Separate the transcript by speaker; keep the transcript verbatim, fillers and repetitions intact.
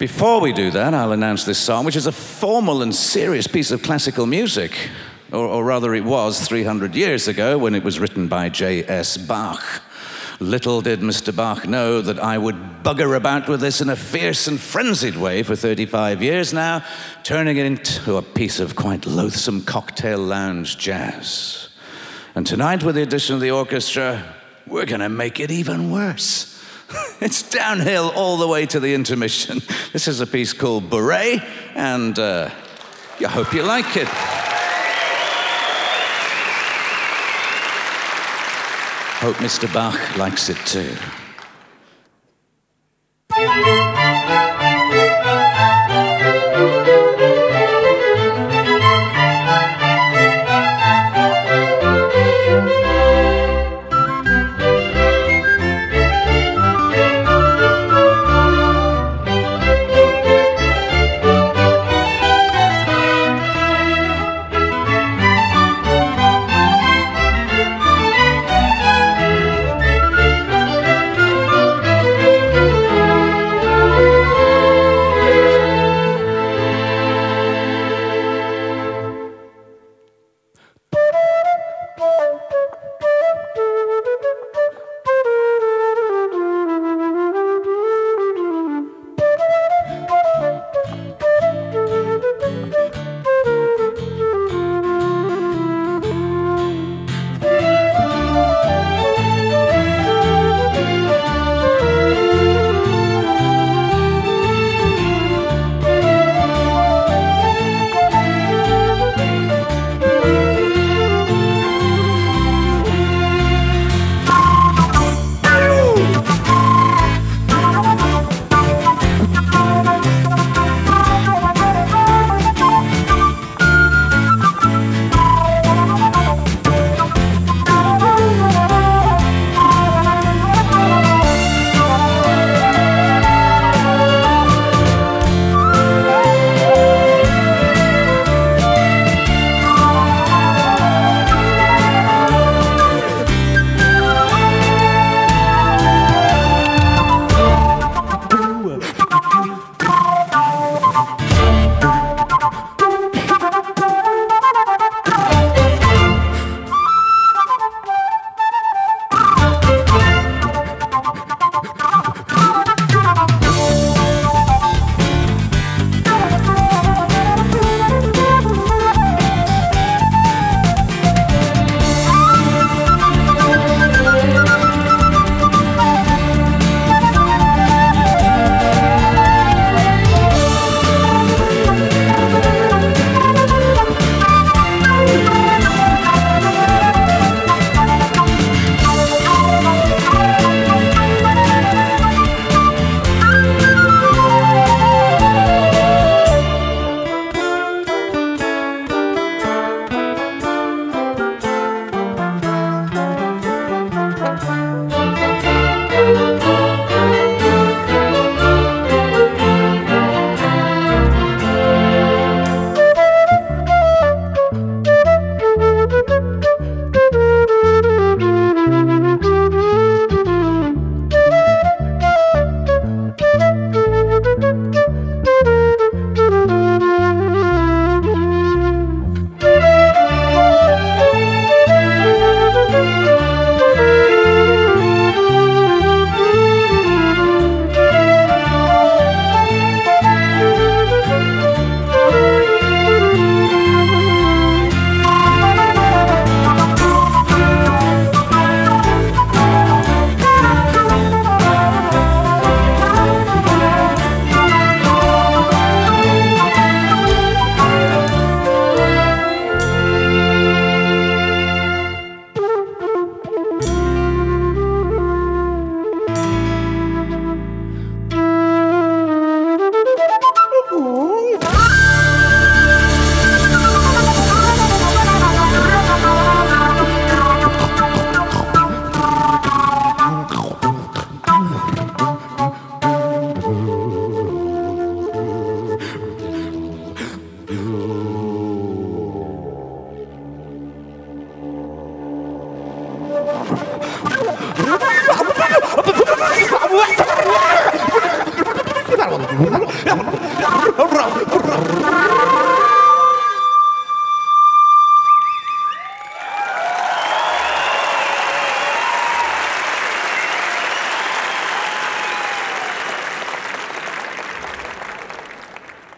Speaker 1: Before we do that, I'll announce this song, which is a formal and serious piece of classical music. Or, or rather, it was three hundred years ago when it was written by J S Bach. Little did Mister Bach know that I would bugger about with this in a fierce and frenzied way for thirty-five years now, turning it into a piece of quite loathsome cocktail lounge jazz. And tonight, with the addition of the orchestra, we're going to make it even worse. It's downhill all the way to the intermission. This is a piece called Bourrée, and uh, I hope you like it. Hope Mister Bach likes it too.
Speaker 2: Rock.